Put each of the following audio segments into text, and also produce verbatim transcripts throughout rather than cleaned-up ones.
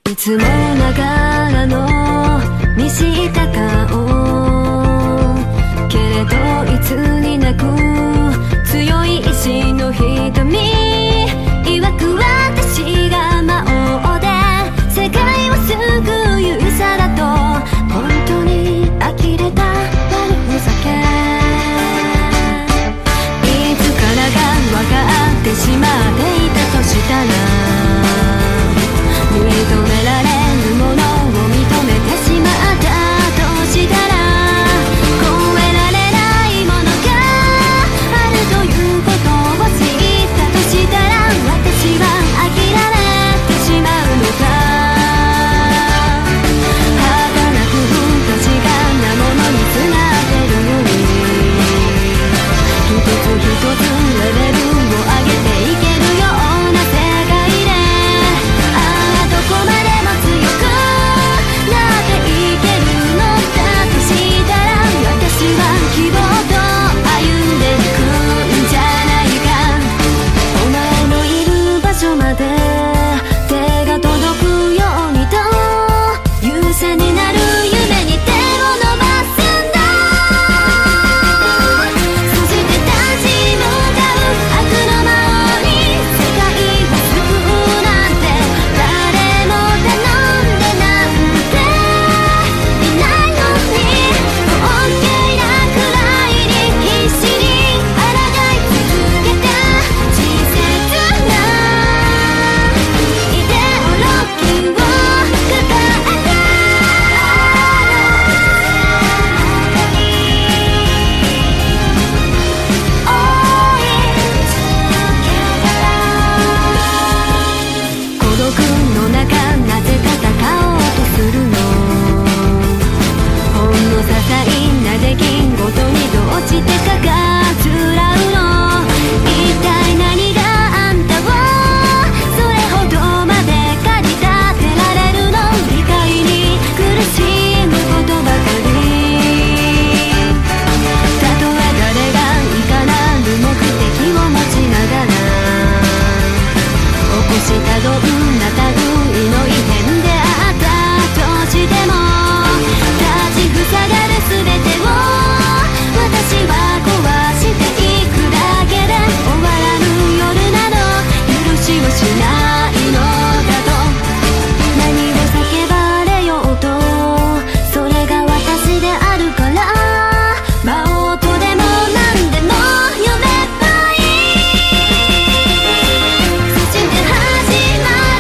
いつもながらの見した顔、けれどいつになく強い意志の瞳、曰く私が魔王で世界を救う勇者だと、本当に呆れた悪ふざけ。いつからが分かってしまっていたとしたら、認められるものを認めてしまったとしたら、超えられないものがあるということを知ったとしたら、私は諦めてしまうのか。儚く確かなものにつながってるように、一つ一つレベルを上げていけるような世界で、どこまでも強くなっていけるのだとしたら、私は希望と歩んでいくんじゃないか。お前のいる場所まで手が届くようにと、勇者になる夢に手を伸ばすんだ。そして立ち向かう悪の魔王に世界を救うなんて、誰も頼んでなんていないのに、OK なくらいに必死に抗い続けた稚拙なイデオロギーを抱えて、追い続けたら、孤独の中なぜ戦おうとするの。ほんの些細な出来事にどうしてかがつらうの。一体何があんたをそれほどまで駆り立てられるの。理解に苦しむことばかり。たとえ誰がいかなる目的を持ちながら起こしたどんな類の異変であったとしても、立ちふさがるすべてを私は壊していくだけで、終わらぬ夜など許しをしないのだと。何を叫ばれようとそれが私であるから、魔王とでも何でも呼べばいい。そして始まる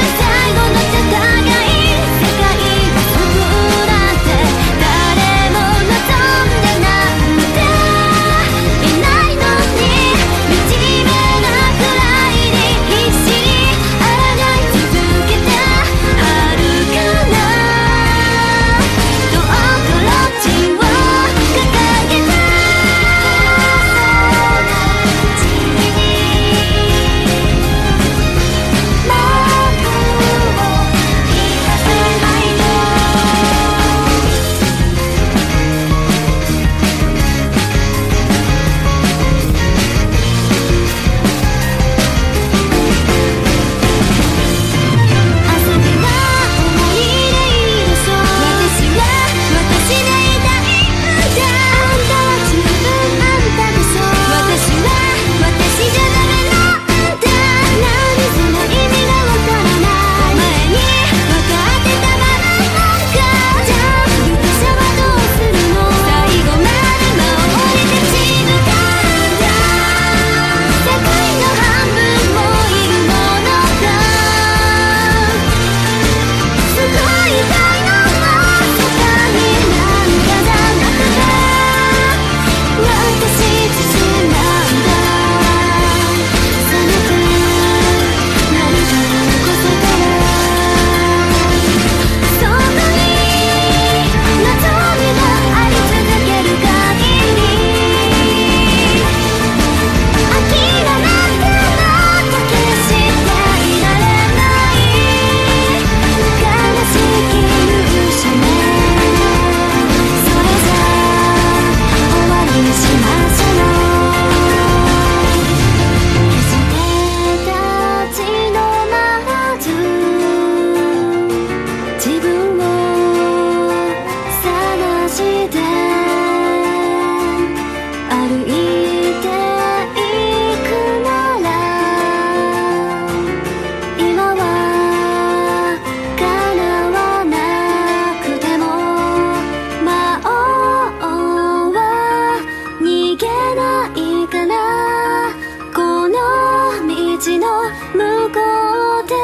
向こうで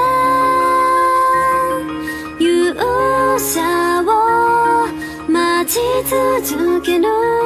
勇者を待ち続ける